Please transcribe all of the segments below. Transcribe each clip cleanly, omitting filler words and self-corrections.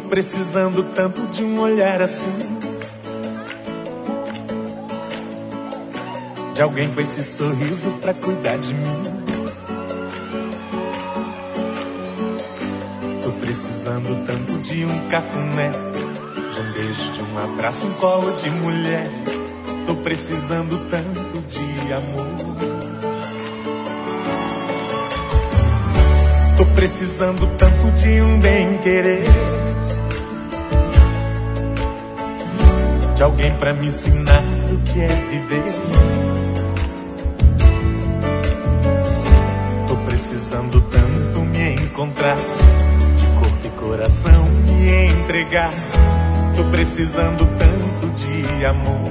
precisando tanto de um olhar assim, de alguém com esse sorriso pra cuidar de mim. Tô precisando tanto de um cafuné, de um beijo, de um abraço, um colo de mulher. Tô precisando tanto de amor. Tô precisando tanto de um bem-querer, de alguém pra me ensinar o que é viver. Tô precisando tanto me encontrar, de corpo e coração me entregar. Tô precisando tanto de amor.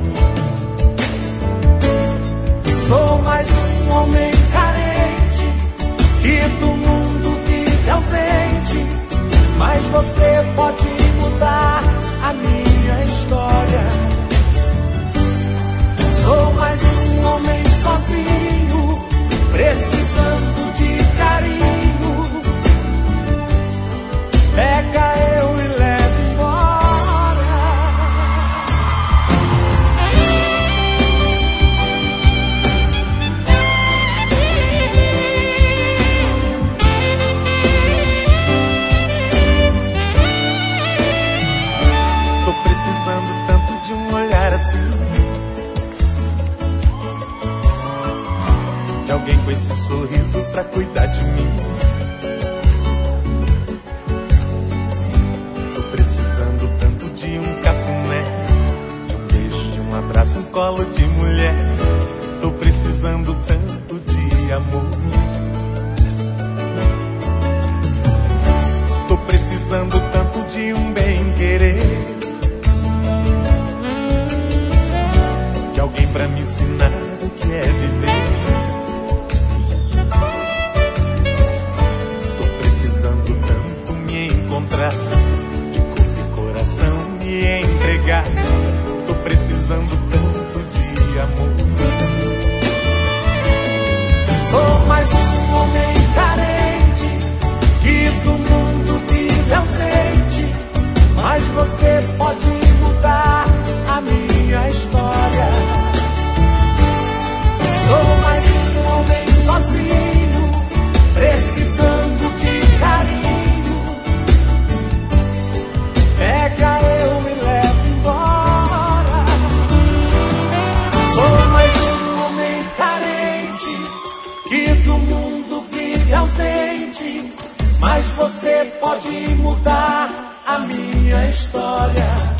Sou mais um homem carente, que do mundo vive ausente, mas você pode mudar a minha história. Sou mais um homem sozinho, precisando de carinho. Pega eu e leva embora. Tô precisando tanto de um olhar assim, de alguém com esse sorriso pra cuidar de mim. Tô precisando tanto de um cafuné, de um beijo, de um abraço, um colo de mulher. Tô precisando tanto de amor. Tô precisando tanto de um bem-querer, de alguém pra me ensinar o que é viver. Encontrar, de corpo e coração me entregar. Tô precisando tanto de amor. Sou mais um homem carente, que do mundo vive ausente, mas você pode mudar a minha história. Sou mais um homem sozinho, precisando de carinho. Pega eu e leva embora. Sou mais um homem carente, que do mundo vive ausente, mas você pode mudar a minha história.